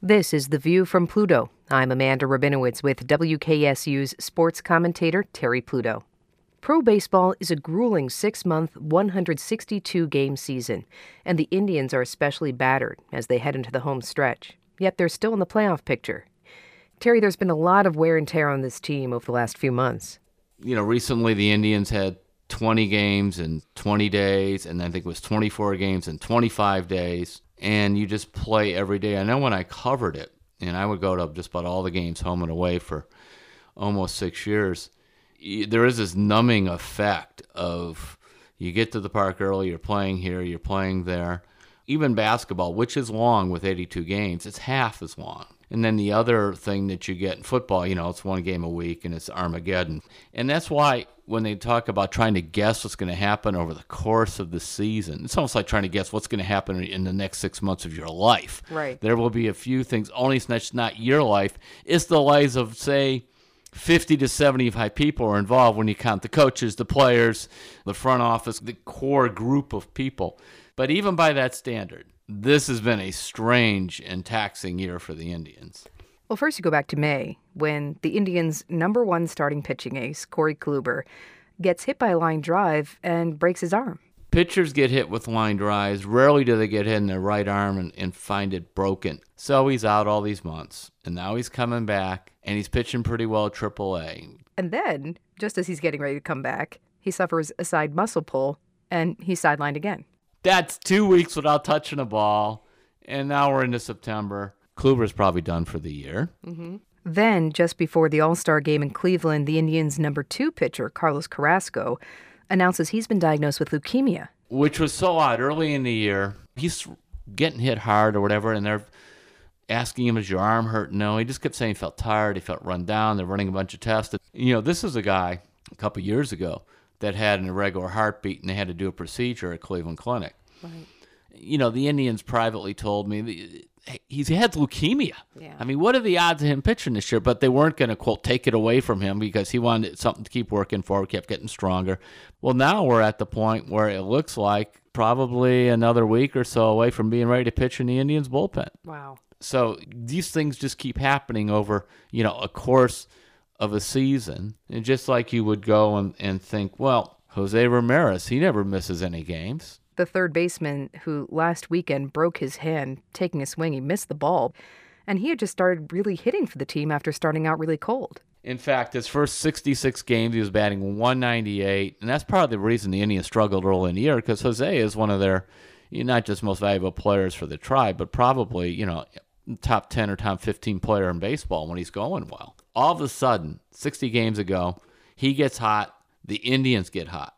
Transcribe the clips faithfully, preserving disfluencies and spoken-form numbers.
This is The View from Pluto. I'm Amanda Rabinowitz with W K S U's sports commentator Terry Pluto. Pro baseball is a grueling six-month, one hundred sixty-two game season, and the Indians are especially battered as they head into the home stretch. Yet they're still in the playoff picture. Terry, there's been a lot of wear and tear on this team over the last few months. You know, recently the Indians had twenty games in twenty days, and I think it was twenty-four games in twenty-five days. And you just play every day. I know when I covered it, and I would go to just about all the games home and away for almost six years, there is this numbing effect of you get to the park early, you're playing here, you're playing there. Even basketball, which is long with eighty-two games, it's half as long. And then the other thing that you get in football, you know, it's one game a week and it's Armageddon. And that's why when they talk about trying to guess what's going to happen over the course of the season, it's almost like trying to guess what's going to happen in the next six months of your life. Right. There will be a few things, only it's not, not your life. It's the lives of, say, fifty to seventy-five people are involved when you count the coaches, the players, the front office, the core group of people. But even by that standard, this has been a strange and taxing year for the Indians. Well, first you go back to May, when the Indians' number one starting pitching ace, Corey Kluber, gets hit by a line drive and breaks his arm. Pitchers get hit with line drives. Rarely do they get hit in their right arm and, and find it broken. So he's out all these months, and now he's coming back, and he's pitching pretty well at triple A. And then, just as he's getting ready to come back, he suffers a side muscle pull, and he's sidelined again. That's two weeks without touching a ball, and now we're into September. Kluber's probably done for the year. Mm-hmm. Then, just before the All-Star game in Cleveland, the Indians' number two pitcher, Carlos Carrasco, announces he's been diagnosed with leukemia. Which was so odd. Early in the year, he's getting hit hard or whatever, and they're asking him, is your arm hurt? No, he just kept saying he felt tired, he felt run down, they're running a bunch of tests. You know, this is a guy a couple years ago that had an irregular heartbeat, and they had to do a procedure at Cleveland Clinic. Right. You know, the Indians privately told me he's had leukemia. Yeah. I mean, what are the odds of him pitching this year? But they weren't going to, quote, take it away from him because he wanted something to keep working for. He kept getting stronger. Well, now we're at the point where it looks like probably another week or so away from being ready to pitch in the Indians' bullpen. Wow. So these things just keep happening over, you know, a course of a season. And just like you would go and, and think, well, Jose Ramirez, he never misses any games. The third baseman who last weekend broke his hand taking a swing, he missed the ball, and he had just started really hitting for the team after starting out really cold. In fact, his first sixty-six games, he was batting one ninety-eight, and that's part of the reason the Indians struggled early in the year, because Jose is one of their, you know, not just most valuable players for the tribe, but probably, you know, top ten or top fifteen player in baseball when he's going well. All of a sudden, sixty games ago, he gets hot, the Indians get hot.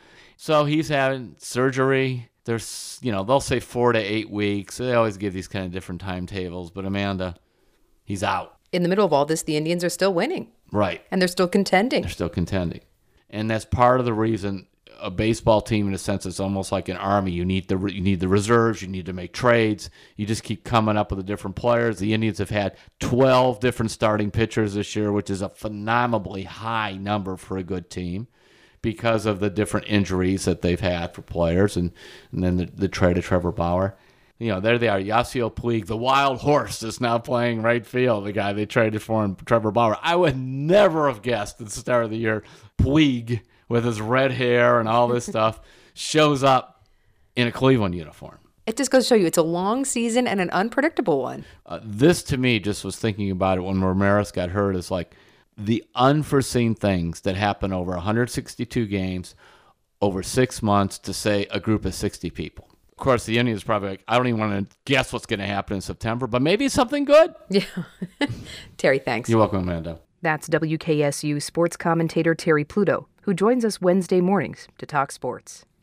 So he's having surgery. There's, you know, they'll say four to eight weeks. They always give these kind of different timetables. But Amanda, he's out. In the middle of all this, the Indians are still winning. Right. And they're still contending. They're still contending. And that's part of the reason a baseball team, in a sense, is almost like an army. You need the you need the reserves. You need to make trades. You just keep coming up with the different players. The Indians have had twelve different starting pitchers this year, which is a phenomenally high number for a good team, because of the different injuries that they've had for players, and, and then the, the trade of Trevor Bauer. You know, there they are. Yasiel Puig, the wild horse, is now playing right field, the guy they traded for him, Trevor Bauer. I would never have guessed at the start of the year Puig, with his red hair and all this stuff, shows up in a Cleveland uniform. It just goes to show you it's a long season and an unpredictable one. Uh, this, to me, just was thinking about it when Ramirez got hurt, is like, the unforeseen things that happen over one hundred sixty-two games over six months to, say, a group of sixty people. Of course, the Indians probably like, I don't even want to guess what's going to happen in September, but maybe it's something good. Yeah. Terry, thanks. You're welcome, Amanda. That's W K S U sports commentator Terry Pluto, who joins us Wednesday mornings to talk sports.